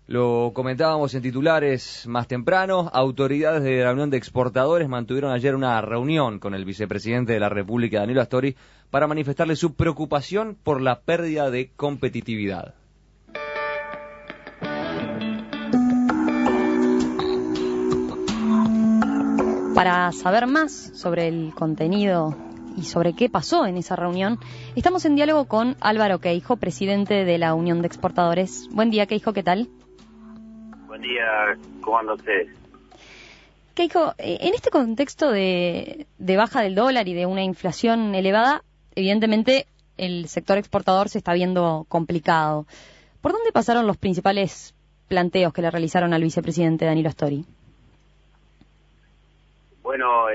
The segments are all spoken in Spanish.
Lo comentábamos en titulares más temprano. Autoridades de la Unión de Exportadores mantuvieron ayer una reunión con el vicepresidente de la República, Danilo Astori, para manifestarle su preocupación por la pérdida de competitividad. Para saber más sobre el contenido y sobre qué pasó en esa reunión, estamos en diálogo con Álvaro Queijo, presidente de la Unión de Exportadores. Buen día, Queijo, ¿qué tal? Buen día, ¿cómo andan ustedes? Queijo, en este contexto de baja del dólar y de una inflación elevada, evidentemente el sector exportador se está viendo complicado. ¿Por dónde pasaron los principales planteos que le realizaron al vicepresidente Danilo Astori? Bueno,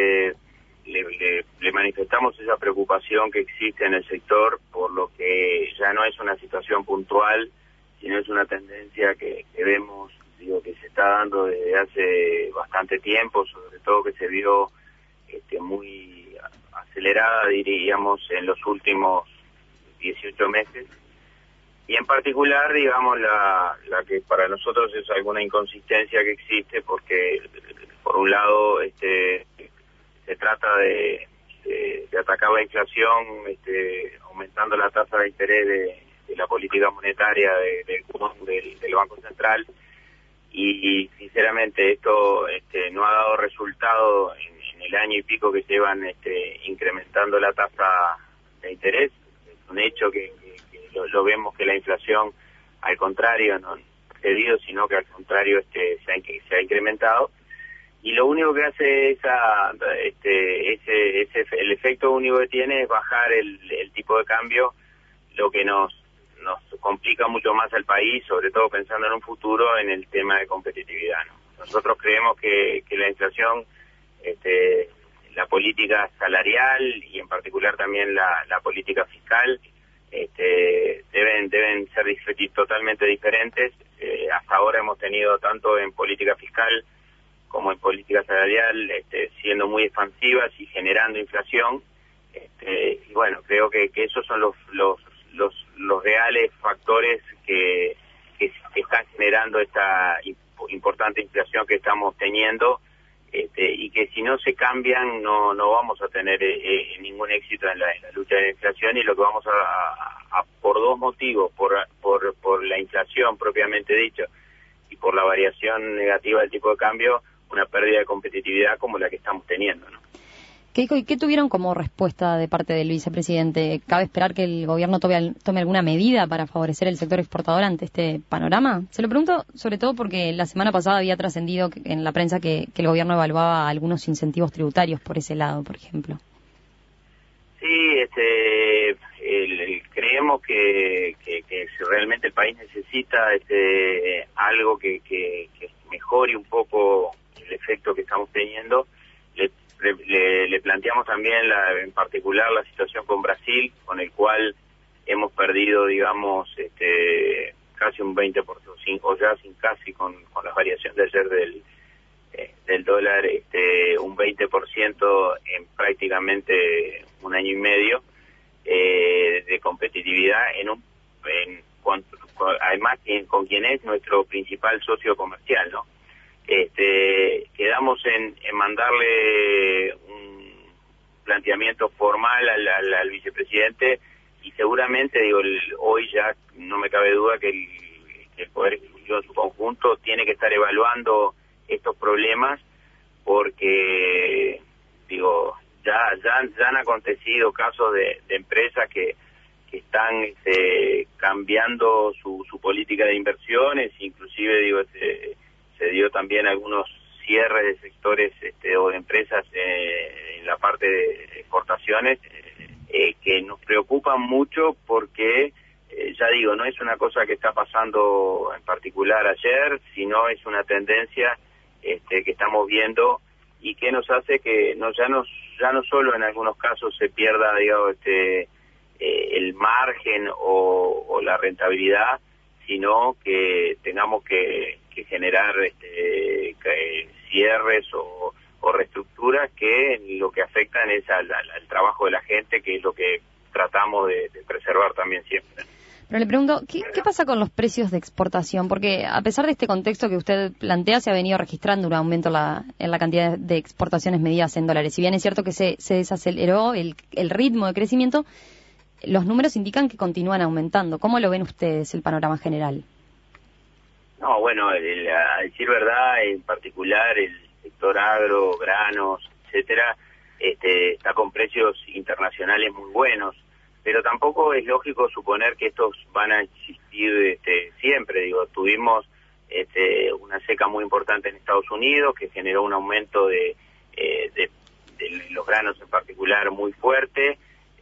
le manifestamos esa preocupación que existe en el sector, por lo que ya no es una situación puntual, sino es una tendencia que vemos, que se está dando desde hace bastante tiempo, sobre todo que se vio muy acelerada, diríamos, en los últimos 18 meses. Y en particular, digamos, la que para nosotros es alguna inconsistencia que existe, porque por un lado se trata de atacar la inflación, aumentando la tasa de interés de la política monetaria del Banco Central, y sinceramente esto no ha dado resultado en el año y pico que llevan incrementando la tasa de interés. Es un hecho que lo vemos que la inflación, al contrario, no ha cedido, sino que al contrario se ha incrementado. Y lo único que hace el efecto único que tiene es bajar el tipo de cambio, lo que nos complica mucho más al país, sobre todo pensando en un futuro en el tema de competitividad, ¿no? Nosotros creemos que la inflación, la política salarial y en particular también la política fiscal deben ser totalmente diferentes. Hasta ahora hemos tenido tanto en política fiscal como en política salarial, siendo muy expansivas y generando inflación, y bueno, creo que esos son los reales factores que están generando esta importante inflación que estamos teniendo, y que si no se cambian no vamos a tener ningún éxito en la lucha de la inflación, y lo que vamos a por dos motivos, por la inflación propiamente dicho y por la variación negativa del tipo de cambio, una pérdida de competitividad como la que estamos teniendo, ¿no? Queijo, ¿y qué tuvieron como respuesta de parte del vicepresidente? ¿Cabe esperar que el gobierno tome alguna medida para favorecer el sector exportador ante este panorama? Se lo pregunto sobre todo porque la semana pasada había trascendido en la prensa que el gobierno evaluaba algunos incentivos tributarios por ese lado, por ejemplo. Sí, creemos que si realmente el país necesita algo que mejore un poco el efecto que estamos teniendo, le planteamos también en particular la situación con Brasil, con el cual hemos perdido, digamos, casi un 20%, o ya casi con la variación de ayer del dólar, un 20% en prácticamente un año y medio de competitividad además con quien es nuestro principal socio comercial, ¿no? Quedamos en mandarle un planteamiento formal al vicepresidente, y seguramente hoy ya no me cabe duda que el Poder Ejecutivo en su conjunto tiene que estar evaluando estos problemas, porque ya han acontecido casos de empresas que están cambiando su política de inversiones, inclusive se dio también algunos cierres de sectores o de empresas en la parte de exportaciones, que nos preocupan mucho porque, no es una cosa que está pasando en particular ayer, sino es una tendencia que estamos viendo, y que nos hace que ya no solo en algunos casos se pierda, el margen o la rentabilidad, sino que tengamos que generar cierres o reestructuras que lo que afectan es al trabajo de la gente, que es lo que tratamos de preservar también siempre. Pero le pregunto, ¿qué pasa con los precios de exportación? Porque a pesar de este contexto que usted plantea, se ha venido registrando un aumento en la cantidad de exportaciones medidas en dólares. Si bien es cierto que se desaceleró el ritmo de crecimiento, los números indican que continúan aumentando. ¿Cómo lo ven ustedes, el panorama general? No, bueno, a decir verdad, en particular el sector agro, granos, etcétera, está con precios internacionales muy buenos, pero tampoco es lógico suponer que estos van a existir siempre. Digo, tuvimos una seca muy importante en Estados Unidos que generó un aumento de los granos en particular muy fuerte.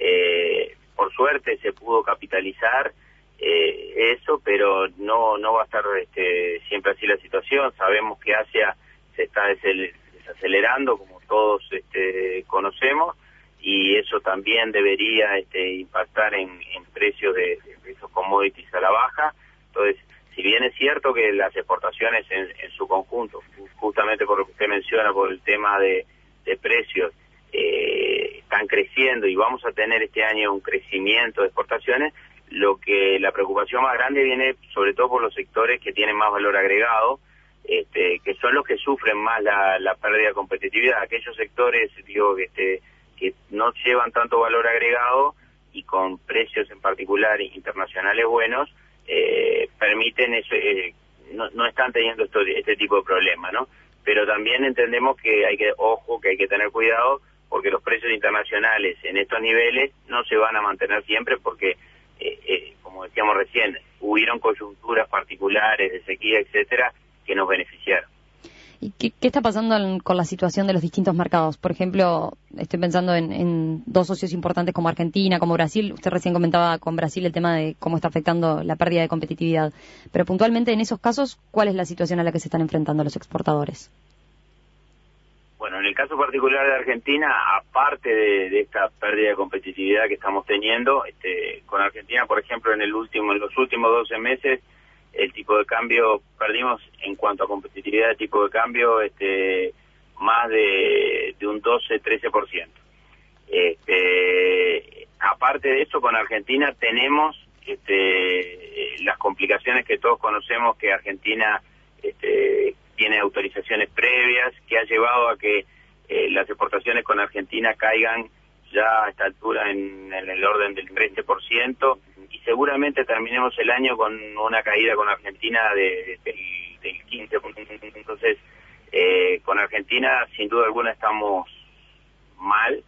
Por suerte se pudo capitalizar eso, pero no va a estar siempre así la situación. Sabemos que Asia se está desacelerando, como todos conocemos, y eso también debería impactar en precios de esos commodities a la baja. Entonces, si bien es cierto que las exportaciones en su conjunto, justamente por lo que usted menciona, por el tema de precios, están creciendo y vamos a tener este año un crecimiento de exportaciones, la preocupación más grande viene sobre todo por los sectores que tienen más valor agregado, que son los que sufren más la pérdida de competitividad. Aquellos sectores, digo, que no llevan tanto valor agregado y con precios en particular internacionales buenos, permiten eso, no están teniendo este tipo de problemas, ¿no? Pero también entendemos que hay que tener cuidado, porque los precios internacionales en estos niveles no se van a mantener siempre, porque como decíamos recién, hubieron coyunturas particulares de sequía, etcétera, que nos beneficiaron. ¿Y qué está pasando con la situación de los distintos mercados? Por ejemplo, estoy pensando en dos socios importantes como Argentina, como Brasil. Usted recién comentaba con Brasil el tema de cómo está afectando la pérdida de competitividad. Pero puntualmente en esos casos, ¿cuál es la situación a la que se están enfrentando los exportadores? Bueno, en el caso particular de Argentina, aparte de esta pérdida de competitividad que estamos teniendo, con Argentina, por ejemplo, en los últimos 12 meses, el tipo de cambio, perdimos en cuanto a competitividad de tipo de cambio, más de un 12-13%. Aparte de eso, con Argentina tenemos las complicaciones que todos conocemos, que Argentina tiene autorizaciones previas, que ha llevado a que las exportaciones con Argentina caigan ya a esta altura en el orden del 13%, y seguramente terminemos el año con una caída con Argentina del 15%. Entonces, con Argentina, sin duda alguna, estamos mal.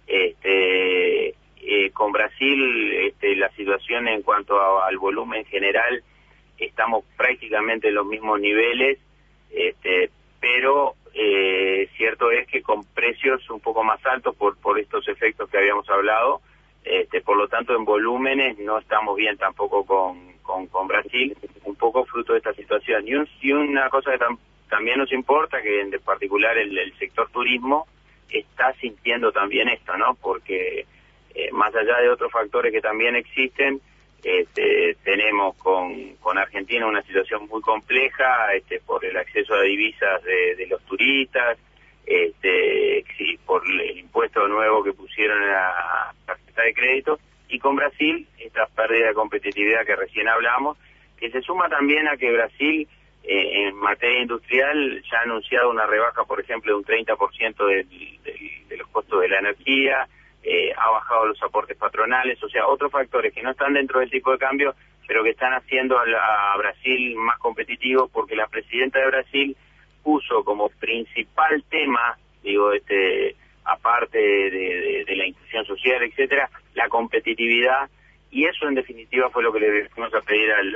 Con Brasil, la situación en cuanto al volumen general, estamos prácticamente en los mismos niveles, pero cierto es que con precios un poco más altos por estos efectos que habíamos hablado. Por lo tanto, en volúmenes no estamos bien tampoco con Brasil, un poco fruto de esta situación. Y una cosa que también nos importa, que en particular el sector turismo está sintiendo también esto, ¿no? Porque más allá de otros factores que también existen, tenemos con Argentina una situación muy compleja, por el acceso a divisas de los turistas, por el impuesto nuevo que pusieron en la tarjeta de crédito, y con Brasil esta pérdida de competitividad que recién hablamos, que se suma también a que Brasil en materia industrial ya ha anunciado una rebaja, por ejemplo, de un 30% de los costos de la energía, ha bajado los aportes patronales, o sea, otros factores que no están dentro del tipo de cambio, pero que están haciendo a Brasil más competitivo, porque la presidenta de Brasil puso como principal tema, digo, aparte de la inclusión social, etcétera, la competitividad, y eso en definitiva fue lo que le fuimos a pedir al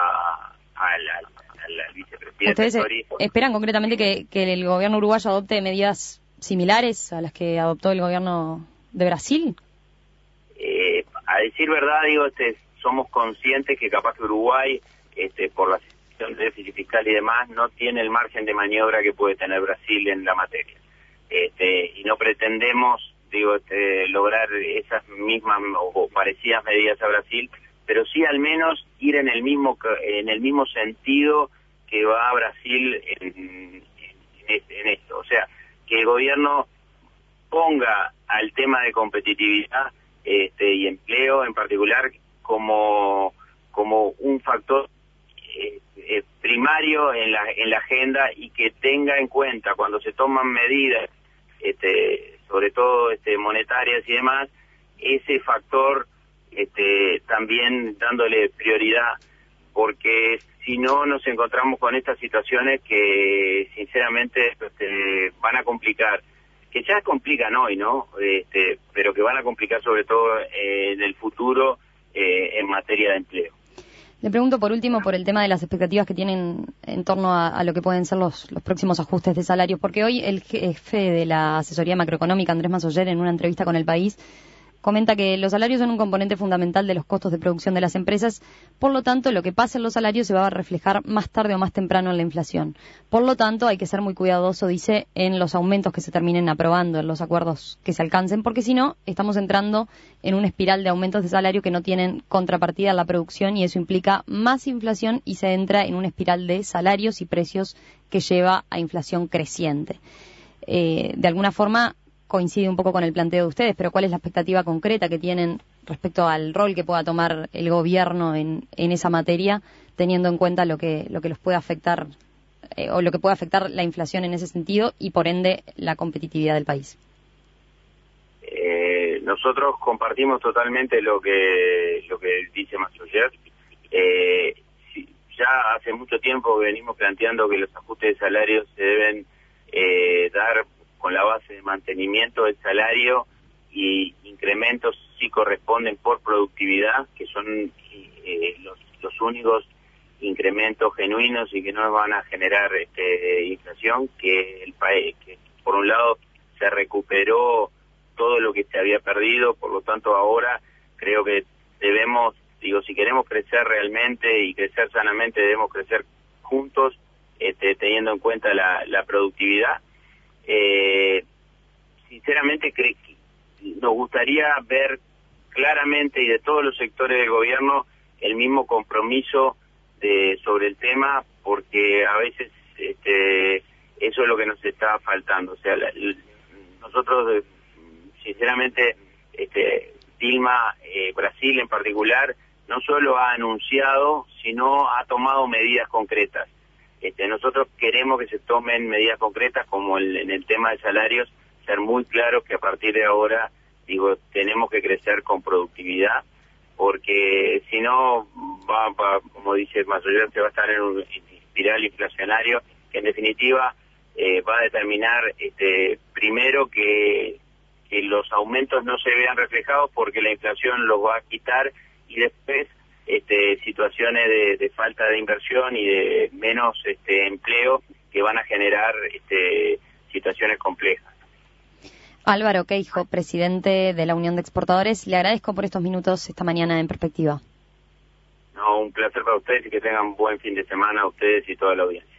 vicepresidente. ¿Ustedes esperan concretamente que el gobierno uruguayo adopte medidas similares a las que adoptó el gobierno de Brasil? A decir verdad, digo, somos conscientes que capaz que Uruguay, por la situación de déficit fiscal y demás, no tiene el margen de maniobra que puede tener Brasil en la materia. Y no pretendemos, digo, lograr esas mismas o parecidas medidas a Brasil, pero sí al menos ir en el mismo sentido que va a Brasil en esto. O sea, que el gobierno ponga al tema de competitividad y empleo en particular como como un factor primario en la agenda, y que tenga en cuenta cuando se toman medidas, sobre todo monetarias y demás, ese factor también dándole prioridad, porque si no nos encontramos con estas situaciones que sinceramente van a complicar, que ya complican hoy, ¿no? Pero que van a complicar sobre todo en el futuro en materia de empleo. Le pregunto por último por el tema de las expectativas que tienen en torno a lo que pueden ser los próximos ajustes de salarios, porque hoy el jefe de la asesoría macroeconómica, Andrés Massoyer, en una entrevista con El País, comenta que los salarios son un componente fundamental de los costos de producción de las empresas, por lo tanto, lo que pasa en los salarios se va a reflejar más tarde o más temprano en la inflación. Por lo tanto, hay que ser muy cuidadoso, dice, en los aumentos que se terminen aprobando, en los acuerdos que se alcancen, porque si no, estamos entrando en una espiral de aumentos de salario que no tienen contrapartida en la producción, y eso implica más inflación y se entra en una espiral de salarios y precios que lleva a inflación creciente. De alguna forma, coincide un poco con el planteo de ustedes, pero ¿cuál es la expectativa concreta que tienen respecto al rol que pueda tomar el gobierno en esa materia, teniendo en cuenta lo que los puede afectar o lo que puede afectar la inflación en ese sentido y por ende la competitividad del país? Nosotros compartimos totalmente lo que dice Massoyer. Ya hace mucho tiempo venimos planteando que los ajustes de salarios se deben dar con la base de mantenimiento del salario, y incrementos sí corresponden por productividad, que son los únicos incrementos genuinos y que no van a generar inflación, que el país, que por un lado se recuperó todo lo que se había perdido. Por lo tanto, ahora creo que debemos, si queremos crecer realmente y crecer sanamente, debemos crecer juntos, teniendo en cuenta la productividad. Sinceramente nos gustaría ver claramente, y de todos los sectores del gobierno, el mismo compromiso sobre el tema, porque a veces eso es lo que nos está faltando. O sea, nosotros sinceramente Dilma, Brasil en particular, no solo ha anunciado, sino ha tomado medidas concretas. Nosotros queremos que se tomen medidas concretas, como en el tema de salarios, ser muy claros que a partir de ahora, tenemos que crecer con productividad, porque si no, como dice Massoyer, se va a estar en un espiral inflacionario que en definitiva va a determinar primero que los aumentos no se vean reflejados, porque la inflación los va a quitar, y después situaciones de falta de inversión y de menos empleo que van a generar situaciones complejas. Álvaro Queijo, presidente de la Unión de Exportadores, le agradezco por estos minutos esta mañana en Perspectiva. No, un placer para ustedes, y que tengan buen fin de semana a ustedes y toda la audiencia.